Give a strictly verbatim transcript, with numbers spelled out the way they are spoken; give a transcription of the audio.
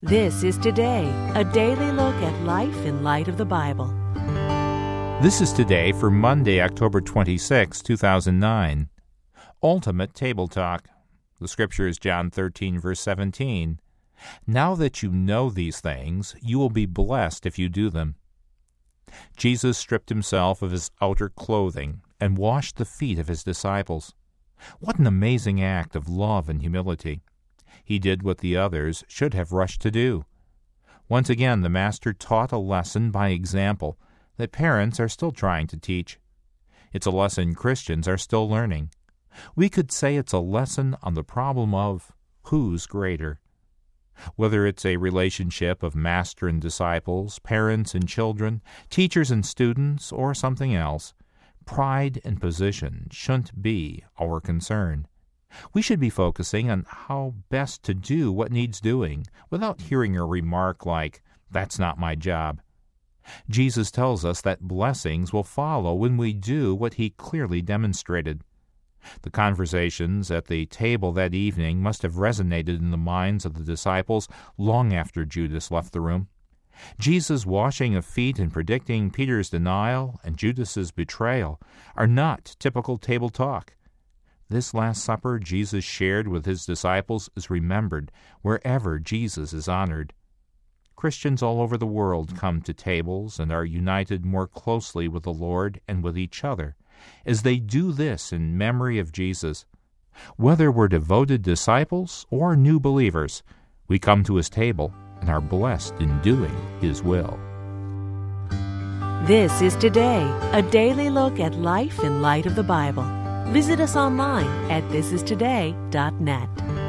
This is Today, a daily look at life in light of the Bible. This is Today for Monday, October twenty-sixth, two thousand nine. Ultimate Table Talk. The scripture is John thirteen, verse seventeen. Now that you know these things, you will be blessed if you do them. Jesus stripped himself of his outer clothing and washed the feet of his disciples. What an amazing act of love and humility. He did what the others should have rushed to do. Once again, the Master taught a lesson by example that parents are still trying to teach. It's a lesson Christians are still learning. We could say it's a lesson on the problem of who's greater. Whether it's a relationship of master and disciples, parents and children, teachers and students, or something else, pride and position shouldn't be our concern. We should be focusing on how best to do what needs doing without hearing a remark like, "That's not my job." Jesus tells us that blessings will follow when we do what he clearly demonstrated. The conversations at the table that evening must have resonated in the minds of the disciples long after Judas left the room. Jesus' washing of feet and predicting Peter's denial and Judas's betrayal are not typical table talk. This Last Supper Jesus shared with his disciples is remembered wherever Jesus is honored. Christians all over the world come to tables and are united more closely with the Lord and with each other as they do this in memory of Jesus. Whether we're devoted disciples or new believers, we come to his table and are blessed in doing his will. This is Today, a daily look at life in light of the Bible. Visit us online at this is today dot net.